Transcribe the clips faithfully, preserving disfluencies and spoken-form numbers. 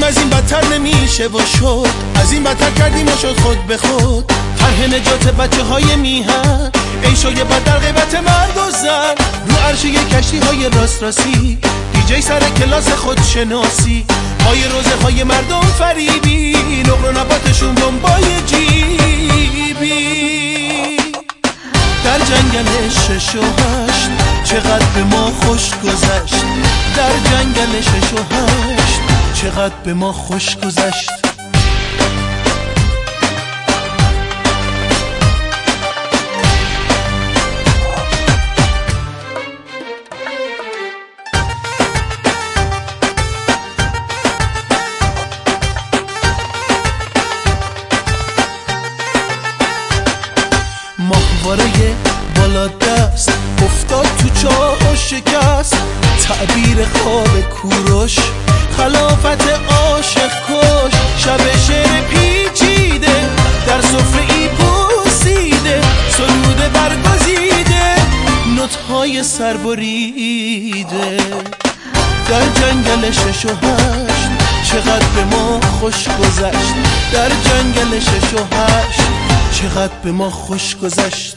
گفتیم از این بدتر نمیشه و شد، از این بدتر کردیم و شد خود به خود. طرح نجات بچه های میهن، عیشای بد در غیبت مرد و زن، رو عرشه کشتی های راست راستی، دیجی سر کلاس خودشناسی، های روزه های مردم فریبی، نقل و نباتشون بمبای جیبی. در جنگل شش و هشت چقدر به ما خوش گذشت، در جنگل شش و هشت چقدر به ما خوش گذشت. ماهواره بالا دست افتاد تو چاه و شکست، تعبیر خواب کوروش خلافت عاشق کش. شب شعر پیچیده در سفره ای پوسیده، سرود برگزیده نوت‌های سربریده. در جنگل شش و هشت چقدر به ما خوش گذشت، در جنگل شش و هشت چقدر به ما خوش گذشت.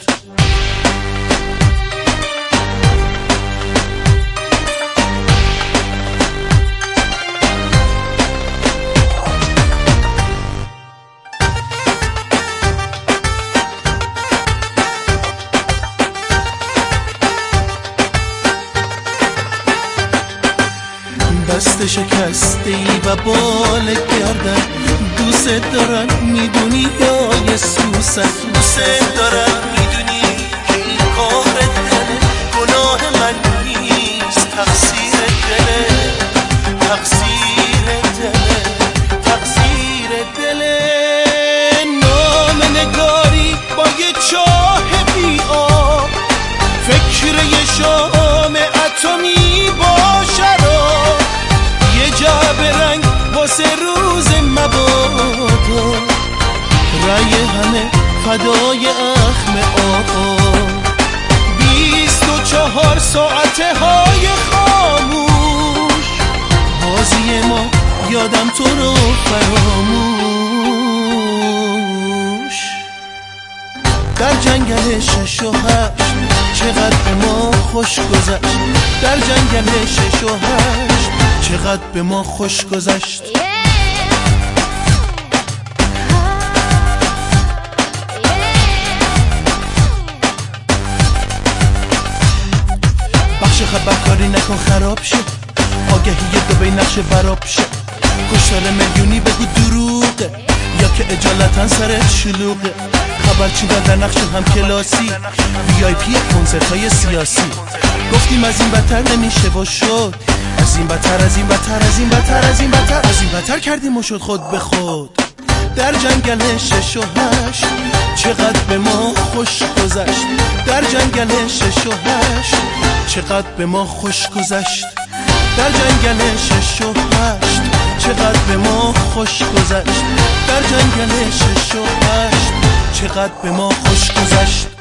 دست شکسته ای و بال گردن، دوست دارن میدونی یا یه سوسن، دوست دارن میدونی که این کار دله، گناه من نیست تقصیر دله، تقصیر دله، تقصیر دله. نام نگاری با یه چاه بی آب، فکر یه شام اتمی با شراب، یه جعبه رنگ واسه روز مبادا، رای همه فدای اخم آقا. بیست و چهار ساعته های خاموش، بازی ما یادم تو رو فراموش. در جنگل شش و هشت چقدر به ما خوش گذشت، در جنگل شش و هشت چقدر به ما خوش گذشت. بخش خبرکاری نکن خراب شه، آگهی دو نقش براب شه، کشتار میلیونی بگو دروغه یا که اجالتا سرت شلوغه. خبر چیدن در نقش هم کلاسی، وی آی پی کنسرت های سیاسی. گفتیم از این بدتر نمیشه و شد، از این بدتر از این بدتر از این بدتر از این بدتر از این بدتر کردیم و شد خود به خود. در جنگل شش و هشت چقدر به ما خوش گذشت، در جنگل شش و هشت چقدر به ما خوش گذشت، در جنگل شش و هشت چقدر به ما خوش گذشت، در جنگل شش و هشت چقدر به ما خوش گذشت.